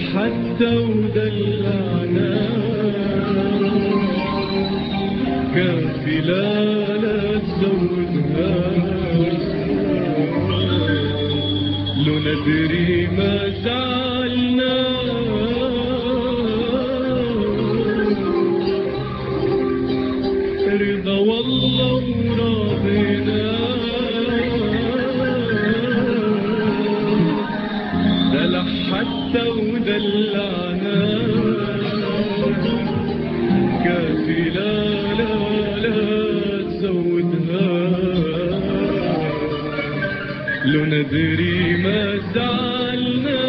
حتى ودلعنا كافي لا تزودها لو ندري ما زعلنا رضا والله وراضينا دلع حتى ودلعنا كافي لا تزودها لو ندري ما زعلنا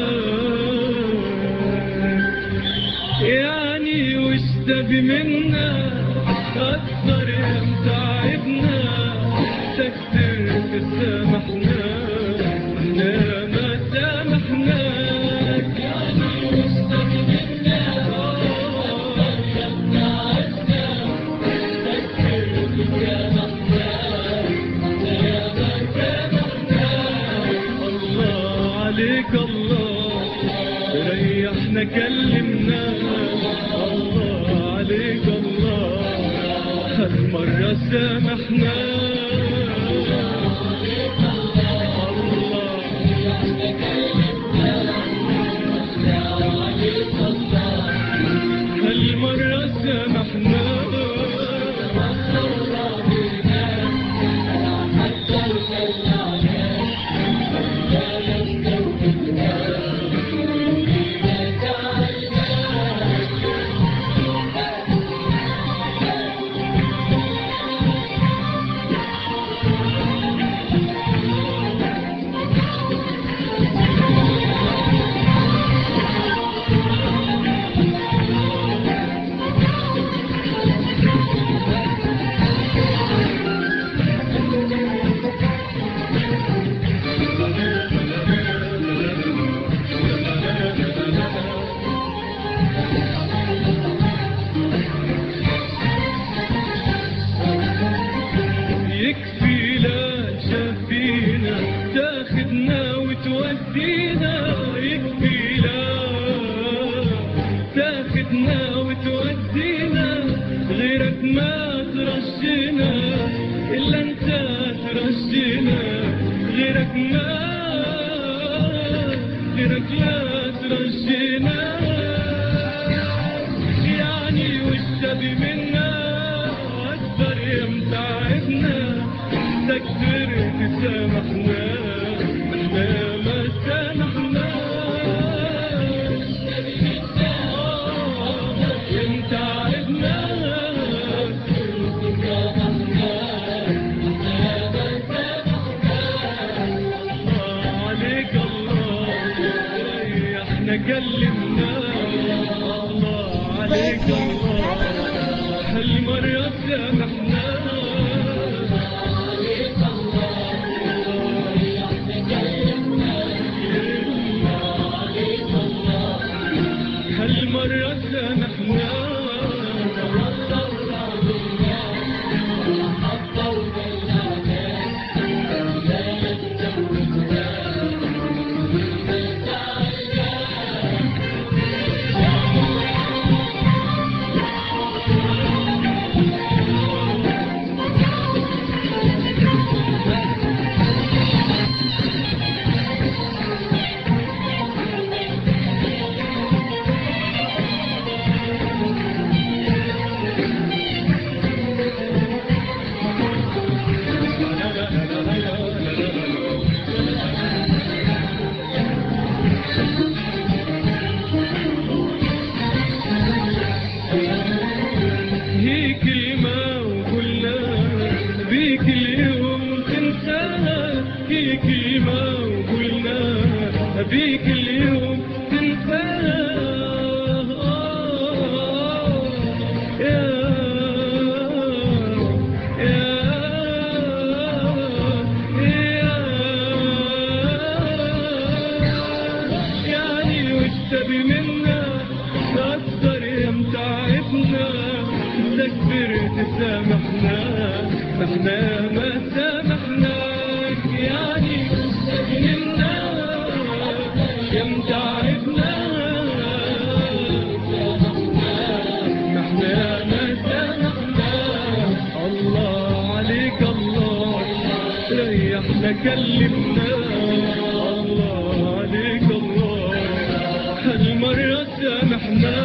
يعني وش تبي منا أكثر تعبنا تكثر تسامحنا احنا ما سامحناك يعني وش تبي منا أكثر تعبنا تكثر تسامحنا احنا ما سامحناك الله عليك الله ريحنا كلمنا الله عليك الله هالمرة سامحنا هالمرة سامحنا يكفي لا شافينا تاخدنا وتودينا يكفي لا تاخدنا وتودينا غيرك ما ترجينا إلا أنت ترجينا غيرك لا ترجينا يعني وش تبي منا أكثر يمتعبنا تكثر تسامحنا احنا ما سامحنا يمتعبنا الله عليك الله ريحنا كلمنا الله عليك الله هالمرة سامحنا هالمرة سامحنا هي كلمة وقلنا بيك اليوم تنساها هي كلمة وقلنا بيك اليوم تنساها يعني وش تبي منا أكثر يمتعبنا تكبر تسامحنا احنا ما سامحناك يعني منا يمتعبنا كلمنا. الله عليك الله، هالمرة سامحنا.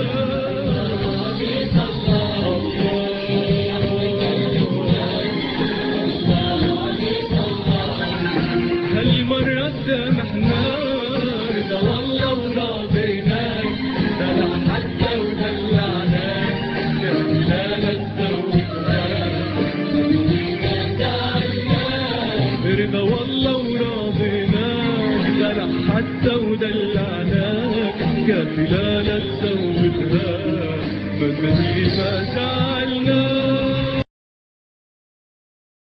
هالمرة سامحنا. رضا والله وراضيناك، دلع حتى ودلعناك، يا خلالة رضا والله وراضيناك، دلع حتى ودلعناك، يا خلالة زودناك، ما زال